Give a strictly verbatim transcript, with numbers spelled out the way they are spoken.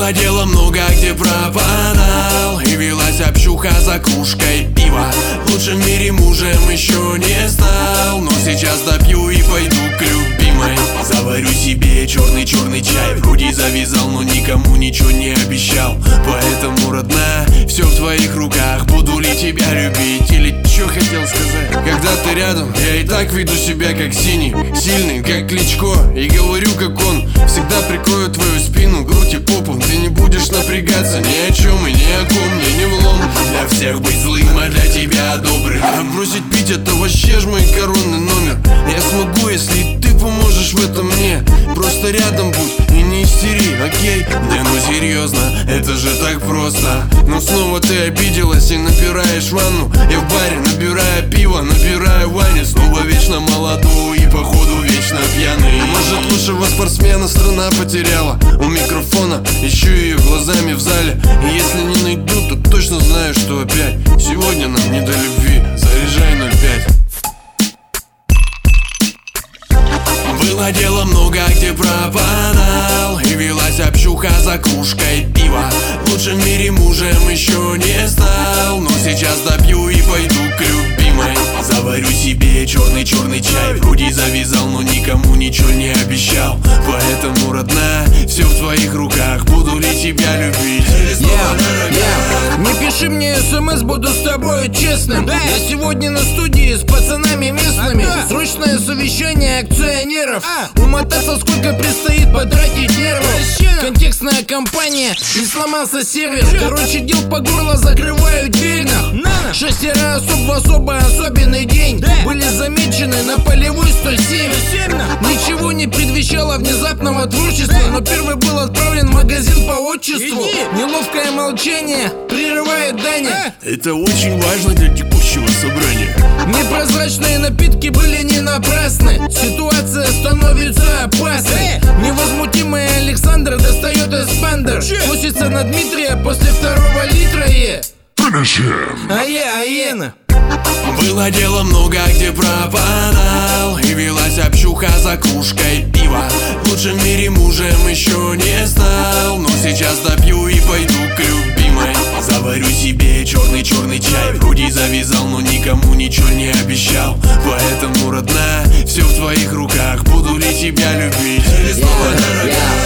Было дело много где пропадал, и велась общуха за кружкой пива. В лучшем мире мужем еще не стал, но сейчас допью и пойду к любимой. Заварю себе черный-черный чай, вроде завязал, но никому ничего не обещал. Поэтому, родная, все в твоих руках. Буду ли тебя любить или что хотел сказать? Когда ты рядом, я и так веду себя как синий, сильный, как Кличко, и говорю как он. Всегда прикрою твою спину, грудь и попу. Ты не будешь напрягаться ни о чем и ни о ком. Мне не влом для всех быть злым, а для тебя добрым. А бросить пить — это вообще ж мой коронный номер. Я смогу, если ты поможешь в этом мне. Просто рядом будь и не истери, окей? Да ну серьезно, это же так просто. Но снова ты обиделась и набираешь ванну. Я в баре набираю пиво, набираю Ваню. Снова вечно молодой и походу вечно пьяный. Может, лучшего спортсмена страна потеряла. У микрофона ищу ее глазами в зале. И если не найду, то точно знаю, что опять сегодня нам не до любви. Заряжай ноль пять. Было дело много где пропадал, и велась общуха за кружкой пива. В лучшем мире мужем еще не стал, но сейчас допью и пойду к любимой. Заварю себе черный-черный чай, вроде завязал, но никому ничего не обещал. Поэтому, родная, все в твоих руках. Буду ли тебя любить или снова yeah, yeah. Не пиши мне смс, буду с тобой честным. yeah. Я сегодня на студии с пацанами местными. ah, Срочное совещание акционеров. ah. Умотаться, сколько предстоит потратить нервов. ah. Контекстная компания, и сломался сервер. Короче, дел по горло, закрываю дверь. Шестеро особ в особо особенный день. yeah. Были замечены на полевой сто семь. Ничего не предвещало внезапного творчества, но первый был отправлен в магазин по отчеству. Неловкое молчание прерывает Даня. Это очень важно для текущего собрания. Непрозрачные напитки были не напрасны. Ситуация становится опасной. Невозмутимый Александр достает эспандер, косится на Дмитрия после второго литра и... Ае, аена. Было дело много где пропадал, и велась общуха за кружкой пива. В лучшем мире мужем еще не стал, но сейчас допью и пойду к любимой. Заварю себе черный-черный чай, вроде завязал, но никому ничего не обещал. Поэтому, родная, все в твоих руках. Буду ли тебя любить или снова yeah, yeah.